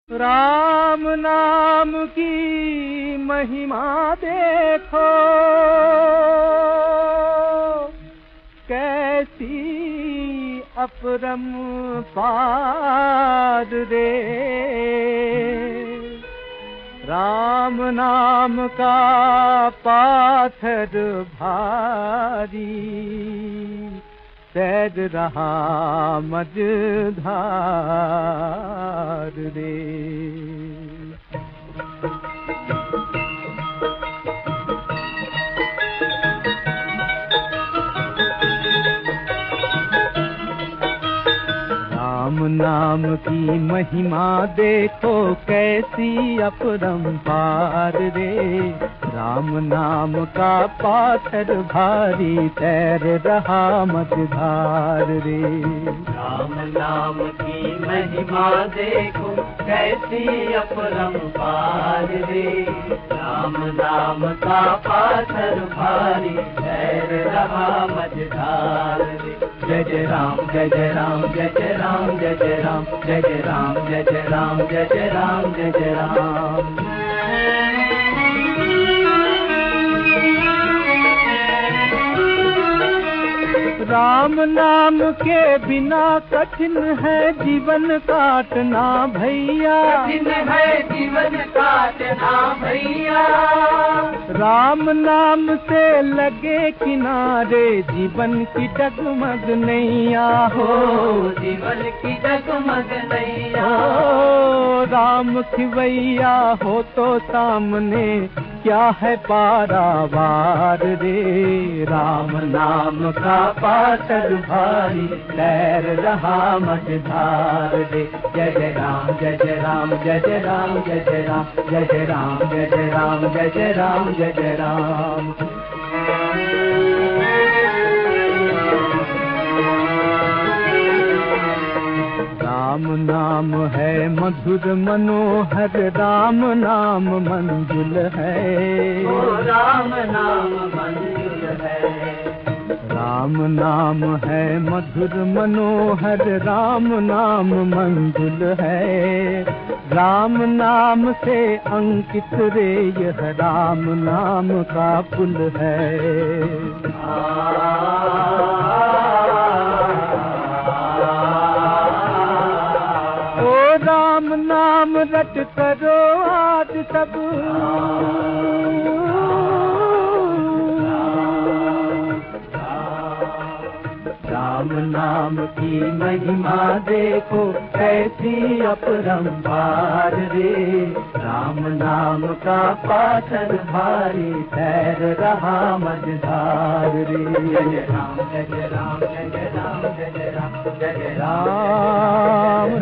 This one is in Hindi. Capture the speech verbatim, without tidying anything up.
राम नाम की महिमा देखो कैसी अपरंपार रे। राम नाम का पाथर भारी तैर रहा मझधार रे। राम नाम की महिमा देखो कैसी अपरंपार रे। राम नाम का पाथर भारी तैर रहा मझधार रे। राम नाम की महिमा देखो कैसी अपरंपार रे। राम नाम का पाथर भारी तैर रहा मझधार रे। जय जय राम जय जय राम जय जय राम जय जय राम जय जय राम जय जय राम जय जय राम जय जय राम। राम नाम के बिना कठिन है जीवन काटना भैया। कठिन है जीवन काटना भैया। राम नाम से लगे किनारे जीवन की डगमग नैया हो। जीवन की डगमग नैया हो। राम खिवैया हो तो सामने क्या है पारावार रे। राम नाम का पाथर भारी तैर रहा मझधार रे। जय जय राम जय जय राम जय जय राम जय जय राम जय जय राम जय जय राम जय जय राम जय जय राम। राम नाम है मधुर मनोहर राम नाम मंजुल है। ओ राम नाम मंजुल है। राम नाम है मधुर मनोहर राम नाम मंजुल है। राम नाम से अंकित रे यह राम नाम का पुल है। ओ राम नाम रट करो आज सब। राम नाम की महिमा देखो कैसी अपरंपार रे। राम नाम का पाथर भारी तैर रहा मझधार रे। जय जय राम जय जय राम जय जय राम जय जय राम राम